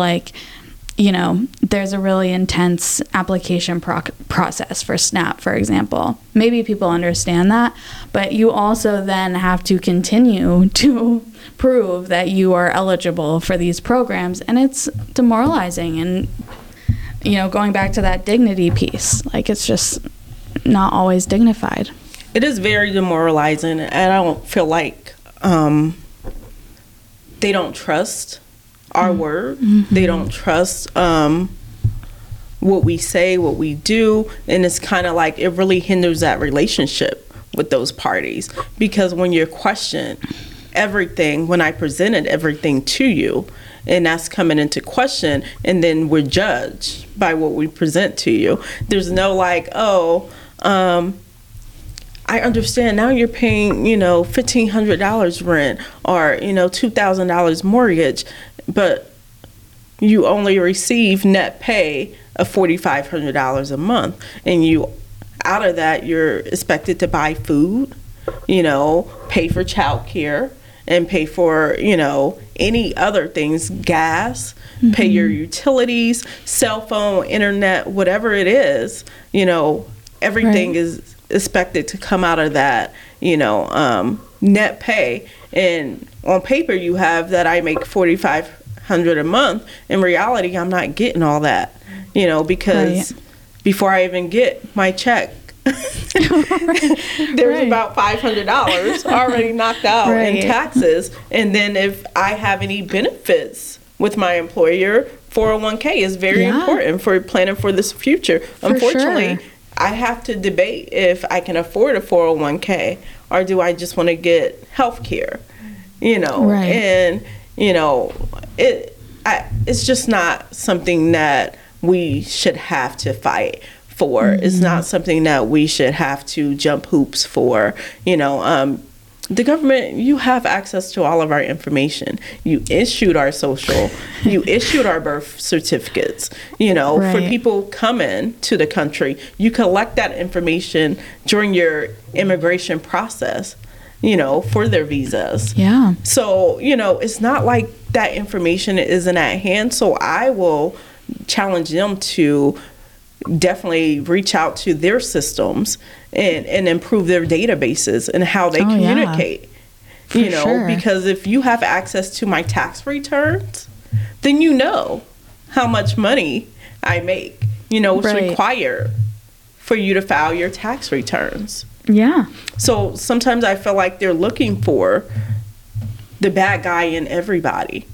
there's a really intense application process for SNAP, for example. Maybe people understand that, but you also then have to continue to prove that you are eligible for these programs, and it's demoralizing. And, going back to that dignity piece, it's just not always dignified. It is very demoralizing, and I don't feel like they don't trust our word. They don't trust what we say, what we do, and it's kind of like it really hinders that relationship with those parties, because when you're questioned everything, when I presented everything to you, and that's coming into question, and then we're judged by what we present to you. There's no I understand now you're paying, $1,500 rent or, $2,000 mortgage, but you only receive net pay of $4,500 a month. And out of that, you're expected to buy food, pay for childcare, and pay for, any other things, gas, pay your utilities, cell phone, internet, whatever it is, everything right. is expected to come out of that, net pay. And on paper you have that I make $4,500 a month. In reality, I'm not getting all that, because right. before I even get my check, there's about $500 already knocked out in taxes. And then if I have any benefits with my employer, 401k is very important for planning for this future. Unfortunately, I have to debate if I can afford a 401k or do I just want to get health care, and, it's just not something that we should have to fight for. It's not something that we should have to jump hoops for. The government, you have access to all of our information. You issued our social, you issued our birth certificates, for people coming to the country. You collect that information during your immigration process, for their visas. Yeah. So, it's not like that information isn't at hand. So I will challenge them to definitely reach out to their systems and improve their databases and how they communicate. Because if you have access to my tax returns, then how much money I make. It's required for you to file your tax returns. Yeah. So sometimes I feel like they're looking for the bad guy in everybody.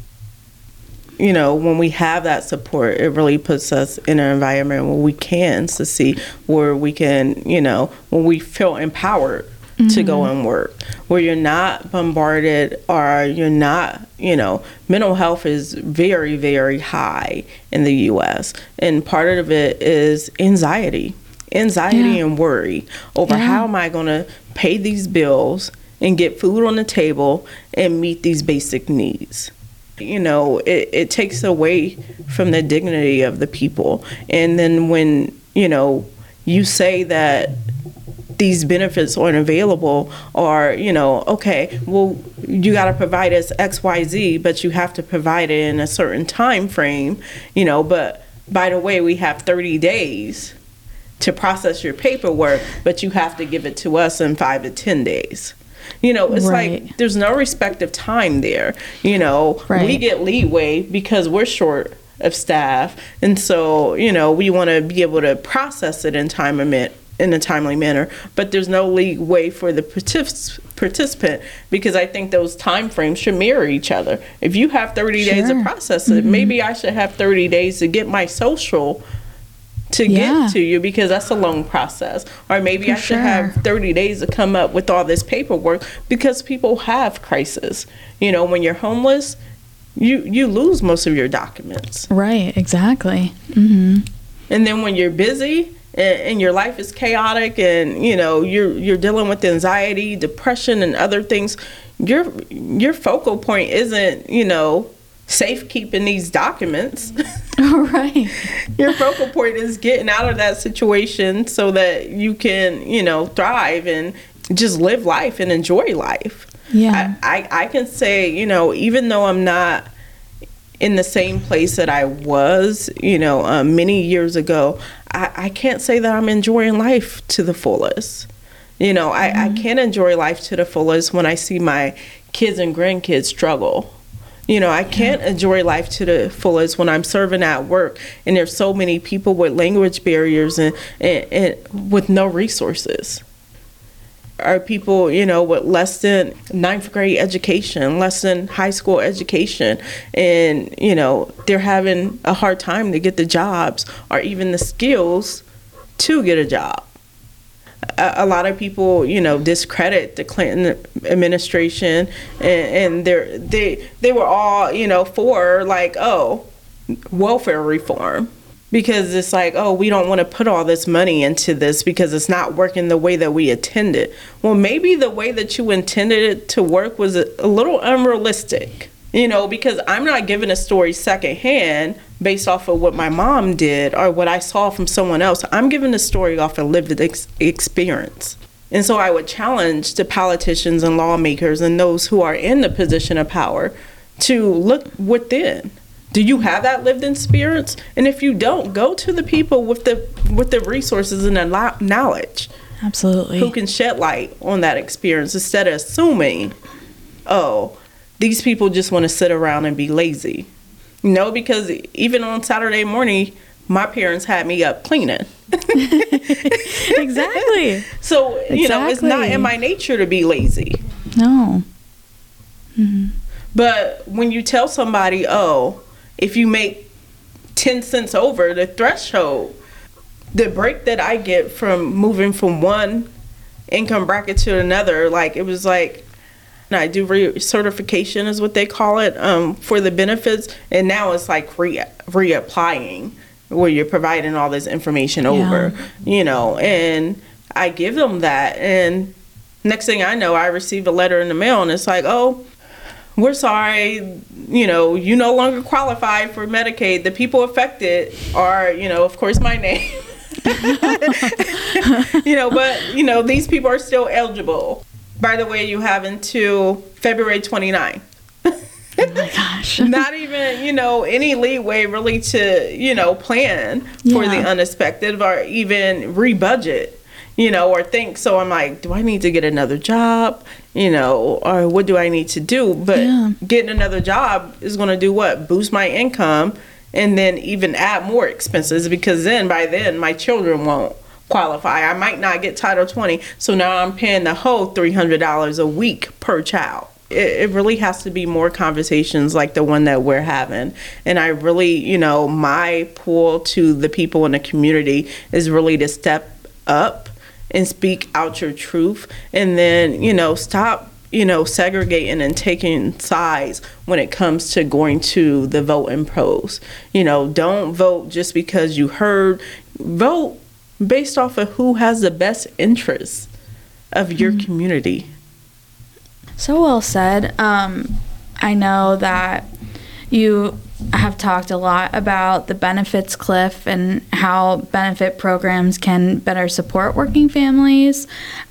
When we have that support, it really puts us in an environment where we can succeed, where we can, when we feel empowered to go and work, where you're not bombarded or you're not, mental health is very, very high in the U.S. And part of it is anxiety and worry over how am I going to pay these bills and get food on the table and meet these basic needs. It takes away from the dignity of the people. And then when, you say that these benefits aren't available or, okay, well, you got to provide us X, Y, Z, but you have to provide it in a certain time frame, but by the way, we have 30 days to process your paperwork, but you have to give it to us in 5 to 10 days. It's like there's no respect of time there. We get leeway because we're short of staff. And so, we want to be able to process it in a timely manner. But there's no leeway for the participant because I think those time frames should mirror each other. If you have 30 days to process it, maybe I should have 30 days to get my social to get to you because that's a long process. Or maybe I should have 30 days to come up with all this paperwork because people have crisis. When you're homeless, you lose most of your documents. Right, exactly. And then when you're busy and your life is chaotic and, you're dealing with anxiety, depression, and other things, your focal point isn't, safekeeping these documents. Right. Your focal point is getting out of that situation so that you can, thrive and just live life and enjoy life. Yeah. I can say, even though I'm not in the same place that I was, many years ago, I can't say that I'm enjoying life to the fullest. I can't enjoy life to the fullest when I see my kids and grandkids struggle. I can't enjoy life to the fullest when I'm serving at work and there's so many people with language barriers and with no resources. Or people, with less than 9th grade education, less than high school education, and, they're having a hard time to get the jobs or even the skills to get a job. A lot of people, discredit the Clinton administration, and they were all, for welfare reform, because it's like, oh, we don't want to put all this money into this because it's not working the way that we intended. Well, maybe the way that you intended it to work was a little unrealistic. Because I'm not giving a story secondhand based off of what my mom did or what I saw from someone else. I'm giving the story off of lived experience. And so I would challenge the politicians and lawmakers and those who are in the position of power to look within. Do you have that lived experience? And if you don't, go to the people with the resources and the knowledge. Absolutely. Who can shed light on that experience instead of assuming, oh, these people just want to sit around and be lazy. Because even on Saturday morning, my parents had me up cleaning. Exactly. So, it's not in my nature to be lazy. No. Mm-hmm. But when you tell somebody, oh, if you make 10 cents over the threshold, the break that I get from moving from one income bracket to another, like, it was like, I do recertification is what they call it, for the benefits. And now it's like reapplying, where you're providing all this information over, and I give them that. And next thing I know, I receive a letter in the mail and it's like, oh, we're sorry, you no longer qualify for Medicaid. The people affected are, of course, my name. But, these people are still eligible. By the way, you have until February 29th. Oh my gosh. Not even, any leeway really to, plan for the unexpected or even rebudget, or think. So I'm like, do I need to get another job, or what do I need to do? But getting another job is going to do what? Boost my income and then even add more expenses, because by then my children won't qualify. I might not get Title 20. So now I'm paying the whole $300 a week per child. It really has to be more conversations like the one that we're having. And I really, my pull to the people in the community is really to step up and speak out your truth. And then, stop, segregating and taking sides when it comes to going to the voting polls. Don't vote just because you heard. Vote based off of who has the best interests of your community. So well said. I know that you have talked a lot about the benefits cliff and how benefit programs can better support working families.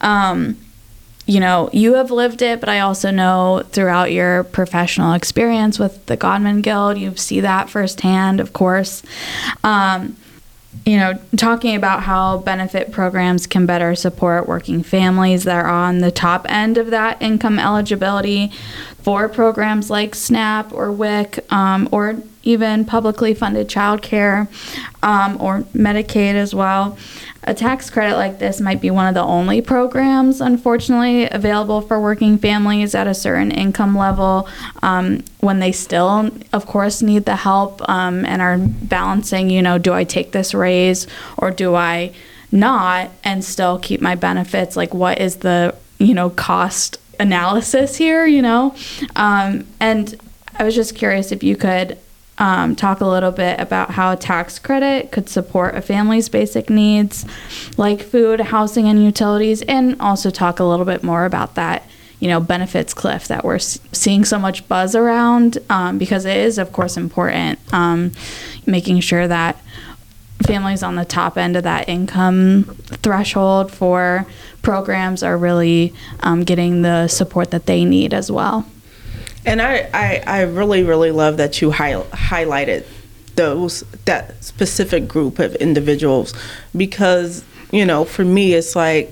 You have lived it, but I also know throughout your professional experience with the Godman Guild, you see that firsthand, of course. Talking about how benefit programs can better support working families that are on the top end of that income eligibility for programs like SNAP or WIC, or even publicly funded childcare, or Medicaid as well. A tax credit like this might be one of the only programs, unfortunately, available for working families at a certain income level, when they still, of course, need the help, and are balancing, do I take this raise or do I not and still keep my benefits? Like, what is the, cost analysis here, And I was just curious if you could talk a little bit about how a tax credit could support a family's basic needs like food, housing, and utilities, and also talk a little bit more about that, benefits cliff that we're seeing so much buzz around, because it is, of course, important, making sure that families on the top end of that income threshold for programs are really getting the support that they need as well. And I really, really love that you highlighted that specific group of individuals, because, for me, it's like,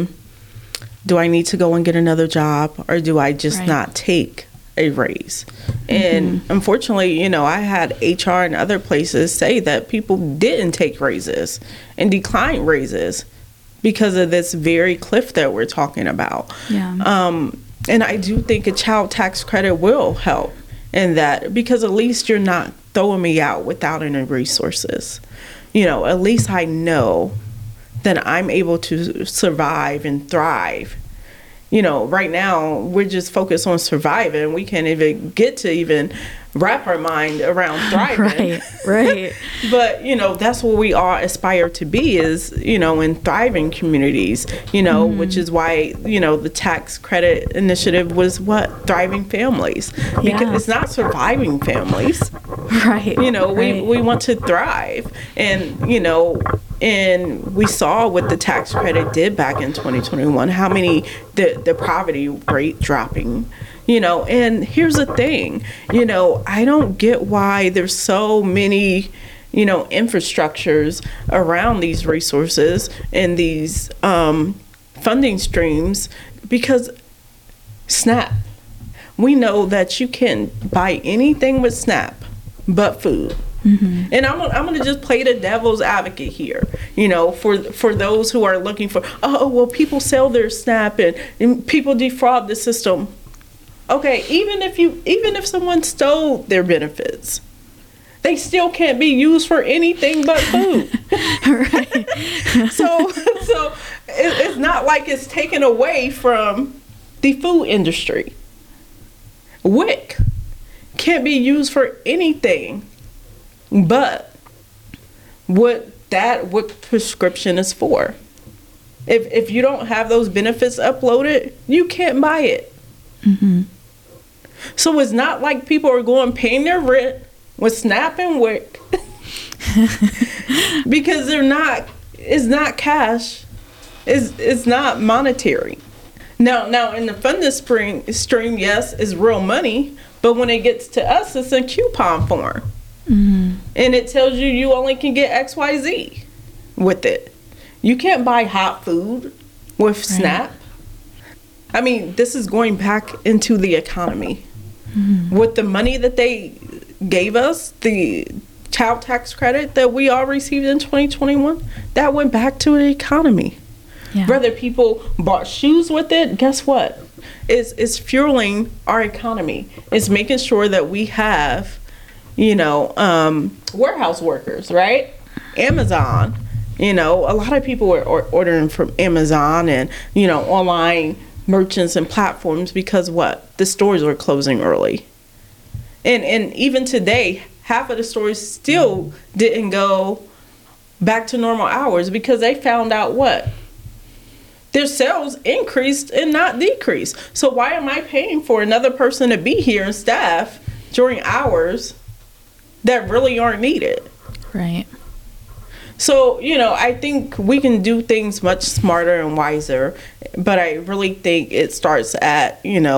do I need to go and get another job, or do I just not take a raise? And unfortunately, I had HR and other places say that people didn't take raises and decline raises because of this very cliff that we're talking about. And I do think a child tax credit will help in that, because at least you're not throwing me out without any resources. At least I know that I'm able to survive and thrive. Right now we're just focused on surviving. We can't even get to even wrap our mind around thriving. Right. But, that's what we all aspire to be, is, in thriving communities, which is why, the tax credit initiative was what? Thriving families. Because it's not surviving families. Right. We want to thrive. And, and we saw what the tax credit did back in 2021, how many, the poverty rate dropping. And here's the thing, I don't get why there's so many, infrastructures around these resources and these funding streams, because SNAP, we know that you can buy anything with SNAP but food. And I'm gonna just play the devil's advocate here, for those who are looking for, oh, well, people sell their SNAP and people defraud the system. Okay, even if someone stole their benefits, they still can't be used for anything but food. Right. So it's not like it's taken away from the food industry. WIC can't be used for anything but what prescription is for. If you don't have those benefits uploaded, you can't buy it. So it's not like people are going paying their rent with SNAP and WIC because it's not cash, it's not monetary. Now in the funding stream, yes, it's real money, but when it gets to us, it's in coupon form. And it tells you only can get XYZ with it. You can't buy hot food with SNAP. I mean, this is going back into the economy. With the money that they gave us, the child tax credit that we all received in 2021, that went back to the economy. Yeah. Whether people bought shoes with it, guess what? It's fueling our economy. It's making sure that we have, warehouse workers, right? Amazon. A lot of people are ordering from Amazon and, online merchants and platforms because what? The stores are closing early. And even today, half of the stores still didn't go back to normal hours because they found out what? Their sales increased and not decreased. So why am I paying for another person to be here and staff during hours that really aren't needed? Right. So, I think we can do things much smarter and wiser, but I really think it starts at,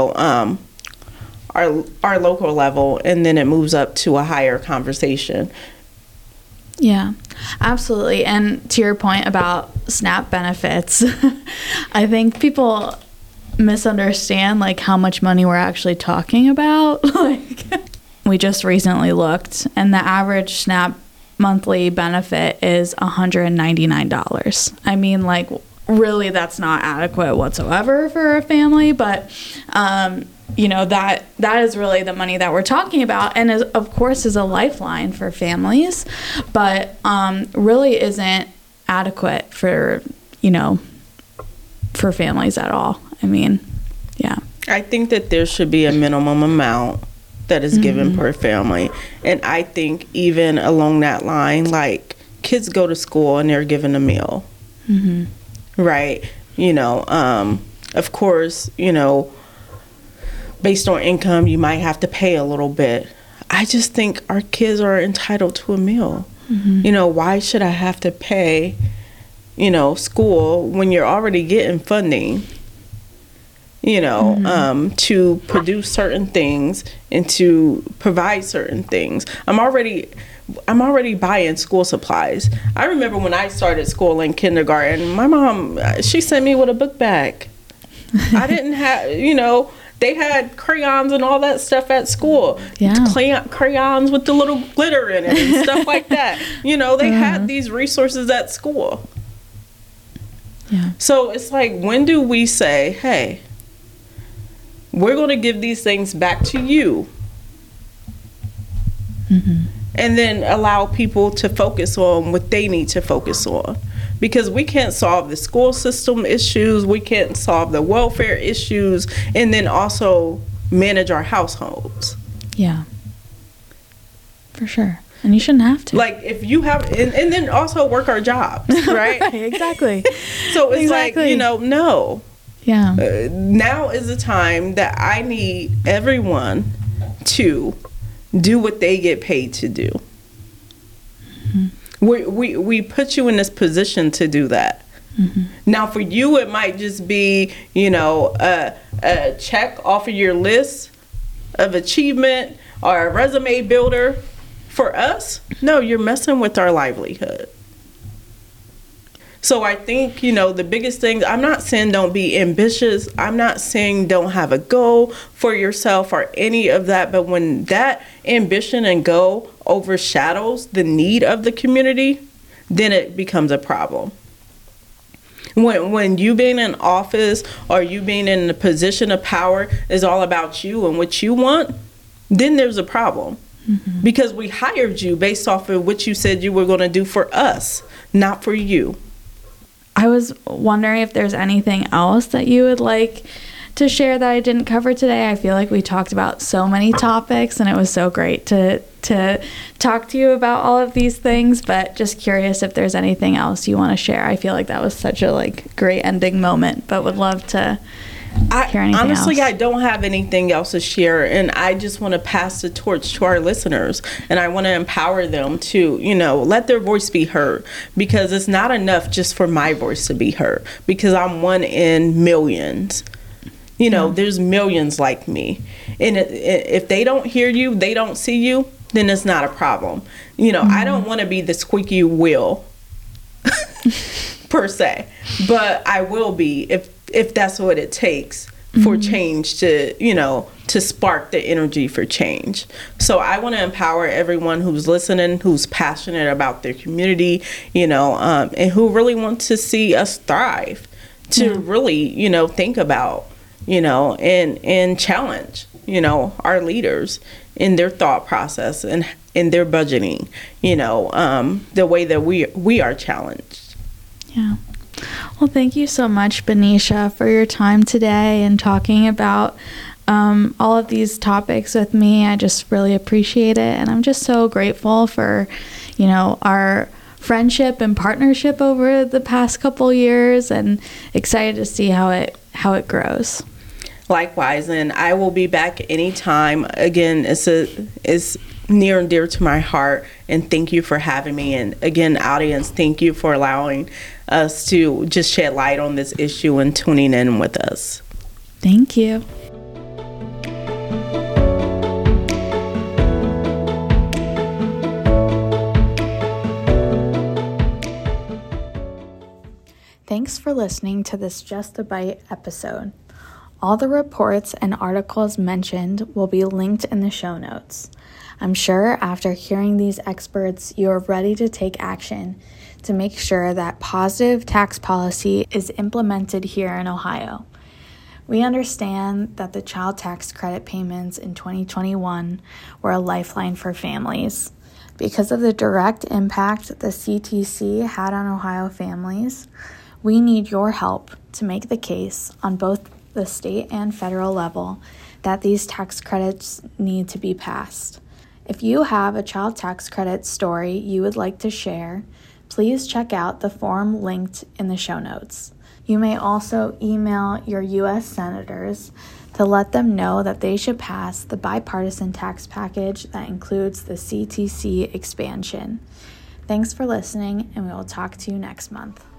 our local level, and then it moves up to a higher conversation. Yeah, absolutely. And to your point about SNAP benefits, I think people misunderstand how much money we're actually talking about. We just recently looked, and the average SNAP monthly benefit is $199. I mean, really, that's not adequate whatsoever for a family, but that is really the money that we're talking about, and of course is a lifeline for families, but really isn't adequate for families at all. I mean, yeah. I think that there should be a minimum amount that is given per family, and I think even along that line, kids go to school and they're given a meal, right? Of course, based on income, you might have to pay a little bit. I just think our kids are entitled to a meal. Why should I have to pay, school when you're already getting funding, to produce certain things and to provide certain things? I'm already buying school supplies. I remember when I started school in kindergarten, my mom, she sent me with a book bag. I didn't have, they had crayons and all that stuff at school. Yeah. Crayons with the little glitter in it and stuff like that. They had these resources at school. Yeah. So it's when do we say, hey, we're going to give these things back to you? And then allow people to focus on what they need to focus on. Because we can't solve the school system issues, we can't solve the welfare issues, and then also manage our households. Yeah, for sure. And you shouldn't have to. If you have, and then also work our jobs, right? Right, exactly. So it's no. Yeah. Now is the time that I need everyone to do what they get paid to do. We put you in this position to do that. Now for you, it might just be, a check off of your list of achievement or a resume builder. For us, no, you're messing with our livelihood. So I think, the biggest thing, I'm not saying don't be ambitious. I'm not saying don't have a goal for yourself or any of that. But when that ambition and goal overshadows the need of the community, then it becomes a problem. When you being in office or you being in a position of power is all about you and what you want, then there's a problem. Mm-hmm. Because we hired you based off of what you said you were going to do for us, not for you. I was wondering if there's anything else that you would like to share that I didn't cover today. I feel like we talked about so many topics, and it was so great to talk to you about all of these things, but just curious if there's anything else you want to share. I feel like that was such a great ending moment, but would love to hear anything honestly else. I don't have anything else to share, and I just want to pass the torch to our listeners, and I want to empower them to let their voice be heard, because it's not enough just for my voice to be heard, because I'm one in millions. There's millions like me, and if they don't hear you, they don't see you, then it's not a problem. Mm-hmm. I don't want to be the squeaky wheel per se, but I will be if that's what it takes for change to spark the energy for change. So I want to empower everyone who's listening, who's passionate about their community, and who really want to see us thrive, to really, think about, and challenge, our leaders in their thought process and in their budgeting, the way that we are challenged. Yeah. Well, thank you so much, Benisha, for your time today and talking about all of these topics with me. I just really appreciate it, and I'm just so grateful for, our friendship and partnership over the past couple years, and excited to see how it grows. Likewise, and I will be back anytime. Again, it's near and dear to my heart, and thank you for having me. And again, audience, thank you for allowing us to just shed light on this issue and tuning in with us. Thank you. Thanks for listening to this Just a Bite episode. All the reports and articles mentioned will be linked in the show notes. I'm sure after hearing these experts, you are ready to take action to make sure that positive tax policy is implemented here in Ohio. We understand that the child tax credit payments in 2021 were a lifeline for families. Because of the direct impact the CTC had on Ohio families, we need your help to make the case on both the state and federal level that these tax credits need to be passed. If you have a child tax credit story you would like to share, please check out the form linked in the show notes. You may also email your U.S. senators to let them know that they should pass the bipartisan tax package that includes the CTC expansion. Thanks for listening, and we will talk to you next month.